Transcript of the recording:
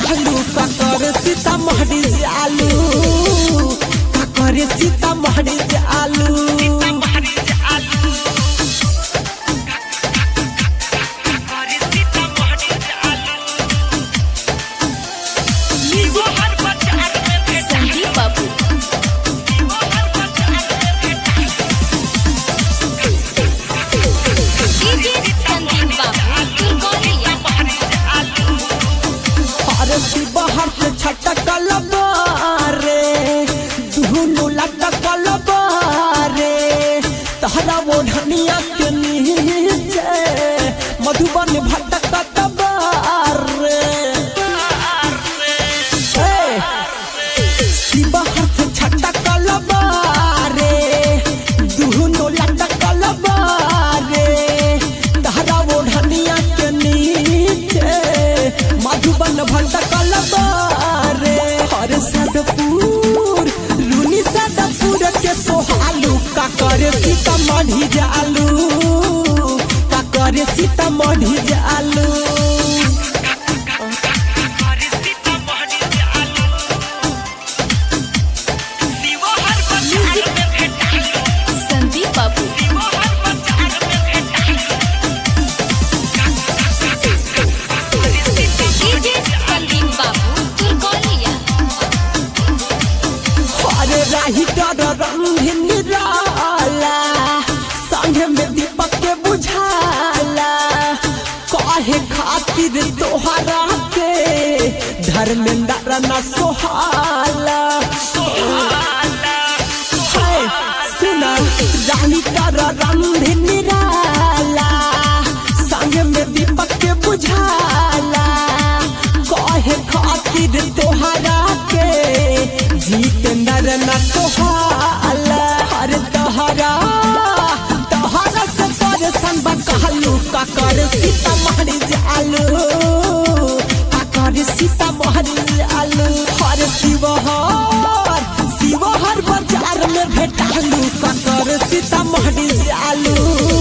भेटालू काकर सीतामढ़ी आलू काकर सीतामढ़ी आलू बाहर से छटकल बारे दुहनु लटकल बारे तहरा ओढ़निया के नीचे मधुबन भटकत बारे बाहर से छटकल बारे दुहनु लटकल बारे तहरा ओढ़निया के नीचे मधुबन भटकल बारे हर सदपुर रूनी सदपुर के सोहालू काकर सीतामढ़ी आलू काकर सीतामढ़ी आलू राही निराला संगे में दीपक के बुझाला कहे खातिर तोहरा के धर्मेंद्र न सोहाला सुना रानी रंधे निराला संगे में दीपक के बुझाला कहे खातिर तोहरा के जितेंद्र न सोहाला हर तहरा से परेशान कहलू काकर सीतामढ़ी आलू काकर सीतामढ़ी आलू हर शिवहर बाजार में भेटालू काकर सीतामढ़ी आलू।